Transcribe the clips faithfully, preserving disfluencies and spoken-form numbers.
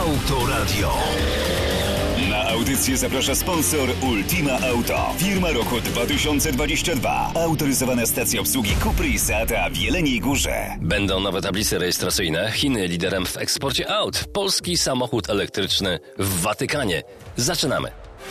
Autoradio. Na audycję zaprasza sponsor Ultima Auto. Firma roku dwa tysiące dwudziesty drugi. Autoryzowana stacja obsługi Cupry i Seata w Jeleniej Górze. Będą nowe tablice rejestracyjne. Chiny liderem w eksporcie aut. Polski samochód elektryczny w Watykanie. Zaczynamy.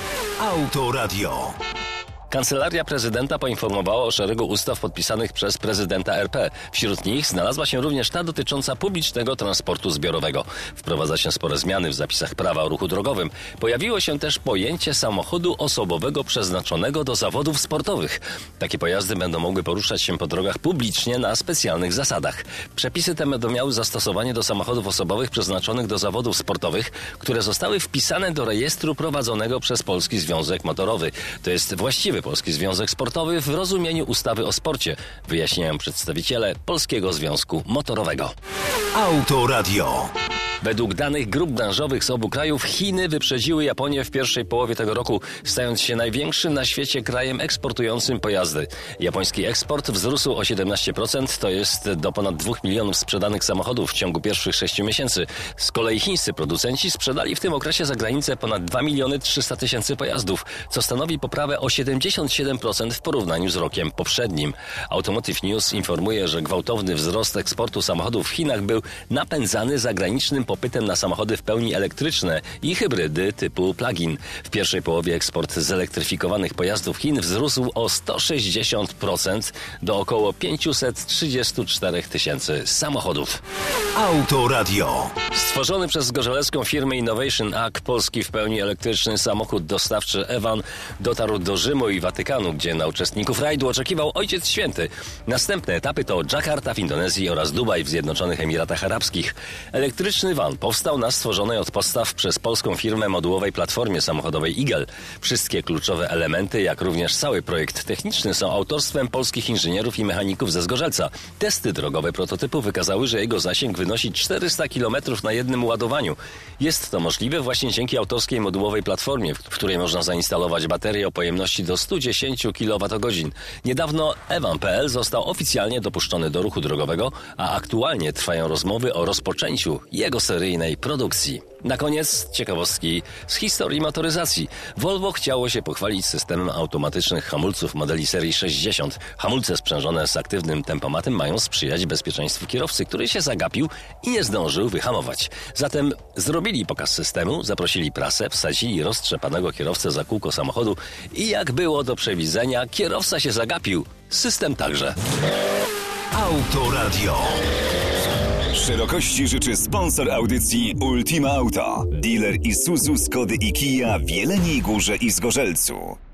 Autoradio. Kancelaria prezydenta poinformowała o szeregu ustaw podpisanych przez prezydenta R P. Wśród nich znalazła się również ta dotycząca publicznego transportu zbiorowego. Wprowadza się spore zmiany w zapisach prawa o ruchu drogowym. Pojawiło się też pojęcie samochodu osobowego przeznaczonego do zawodów sportowych. Takie pojazdy będą mogły poruszać się po drogach publicznie na specjalnych zasadach. Przepisy te będą miały zastosowanie do samochodów osobowych przeznaczonych do zawodów sportowych, które zostały wpisane do rejestru prowadzonego przez Polski Związek Motorowy. To jest właściwy Polski Związek Sportowy w rozumieniu ustawy o sporcie, wyjaśniają przedstawiciele Polskiego Związku Motorowego. Autoradio. Według danych grup branżowych z obu krajów Chiny wyprzedziły Japonię w pierwszej połowie tego roku, stając się największym na świecie krajem eksportującym pojazdy. Japoński eksport wzrósł o siedemnaście procent, to jest do ponad dwóch milionów sprzedanych samochodów w ciągu pierwszych sześciu miesięcy. Z kolei chińscy producenci sprzedali w tym okresie za granicę ponad dwa miliony trzysta tysięcy pojazdów, co stanowi poprawę o siedemdziesiąt siedem procent w porównaniu z rokiem poprzednim. Automotive News informuje, że gwałtowny wzrost eksportu samochodów w Chinach był napędzany zagranicznym popytem na samochody w pełni elektryczne i hybrydy typu plug-in. W pierwszej połowie eksport zelektryfikowanych pojazdów Chin wzrósł o sto sześćdziesiąt procent do około pięćset trzydzieści cztery tysięcy samochodów. Autoradio. Stworzony przez zgorzelecką firmę Innovation A C polski w pełni elektryczny samochód dostawczy Evan dotarł do Rzymu i Watykanu, gdzie na uczestników rajdu oczekiwał Ojciec Święty. Następne etapy to Dżakarta w Indonezji oraz Dubaj w Zjednoczonych Emiratach Arabskich. Elektryczny van powstał na stworzonej od podstaw przez polską firmę modułowej platformie samochodowej Eagle. Wszystkie kluczowe elementy, jak również cały projekt techniczny są autorstwem polskich inżynierów i mechaników ze Zgorzelca. Testy drogowe prototypu wykazały, że jego zasięg wynosi czterysta kilometrów na jednym ładowaniu. Jest to możliwe właśnie dzięki autorskiej modułowej platformie, w której można zainstalować baterię o pojemności do stu dziesięciu kilowatogodzin. Niedawno Evan kropka p l został oficjalnie dopuszczony do ruchu drogowego, a aktualnie trwają rozmowy o rozpoczęciu jego seryjnej produkcji. Na koniec ciekawostki z historii motoryzacji. Volvo chciało się pochwalić systemem automatycznych hamulców modeli serii sześćdziesiąt. Hamulce sprzężone z aktywnym tempomatem mają sprzyjać bezpieczeństwu kierowcy, który się zagapił i nie zdążył wyhamować. Zatem zrobili pokaz systemu, zaprosili prasę, wsadzili roztrzepanego kierowcę za kółko samochodu i jak było do przewidzenia, kierowca się zagapił, system także. Autoradio. Szerokości życzy sponsor audycji Ultima Auto. Dealer Isuzu, Skody i Kia w Jeleniej Górze i Zgorzelcu.